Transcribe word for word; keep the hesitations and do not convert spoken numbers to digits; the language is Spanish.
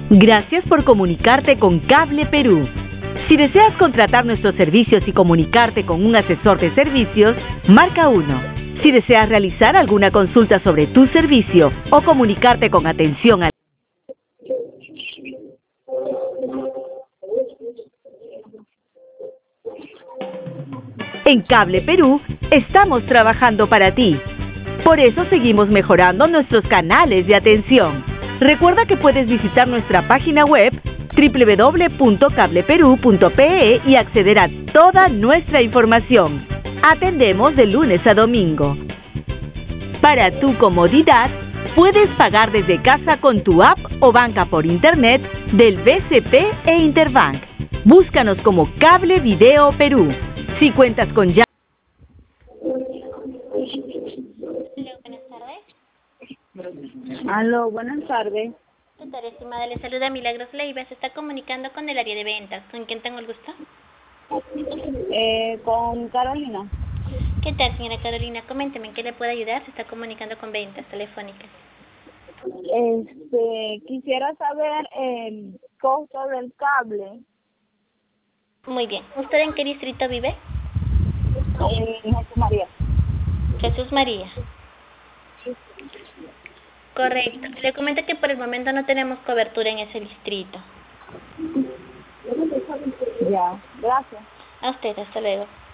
Gracias por comunicarte con Cable Perú. Si deseas contratar nuestros servicios y comunicarte con un asesor de servicios, marca uno. Si deseas realizar alguna consulta sobre tu servicio o comunicarte con atención al En Cable Perú estamos trabajando para ti. Por eso seguimos mejorando nuestros canales de atención. Recuerda que puedes visitar nuestra página web doble u doble u doble u punto cable perú punto pe e y acceder a toda nuestra información. Atendemos de lunes a domingo. Para tu comodidad, puedes pagar desde casa con tu app o banca por internet del B C P e Interbank. Búscanos como Cable Video Perú. Si cuentas con ya... Buenas tardes. Aló, buenas tardes. ¿Qué tal, estimada? Le saluda Milagros Leiva. Se está comunicando con el área de ventas. ¿Con quién tengo el gusto? Eh, con Carolina. ¿Qué tal, señora Carolina? Coménteme, ¿en qué le puedo ayudar? Se está comunicando con ventas telefónicas. Este, quisiera saber el costo del cable. Muy bien. ¿Usted en qué distrito vive? En Jesús María. Jesús María. Correcto. Le comento que por el momento no tenemos cobertura en ese distrito. Ya, gracias. A usted, hasta luego.